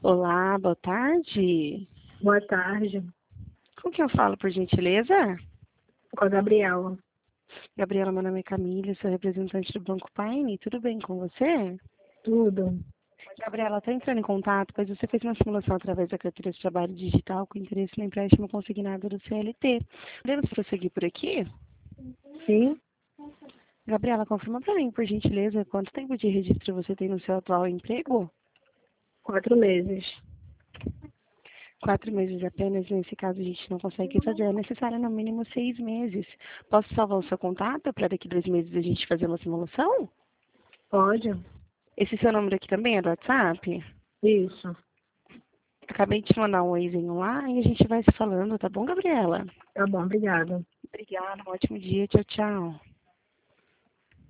Olá, boa tarde. Boa tarde, Com quem eu falo, por gentileza? com a Gabriela. Gabriela, meu nome é Camila, sou representante do Banco Paine. Tudo bem com você? Tudo. Gabriela, estou entrando em contato, pois você fez uma simulação através da carteira de trabalho digital com interesse no empréstimo consignado do CLT. Podemos prosseguir por aqui? Sim, Gabriela, confirma para mim, por gentileza, quanto tempo de registro você tem no seu atual emprego? 4 meses. 4 meses apenas, nesse caso a gente não consegue fazer, é necessário no mínimo 6 meses. Posso salvar o seu contato para daqui 2 meses a gente fazer uma simulação? Pode? Esse seu número aqui também é do WhatsApp? Isso. Acabei de te mandar um oizinho lá e a gente vai se falando, tá bom, Gabriela? Tá bom, obrigada. Obrigada, um ótimo dia, tchau, tchau.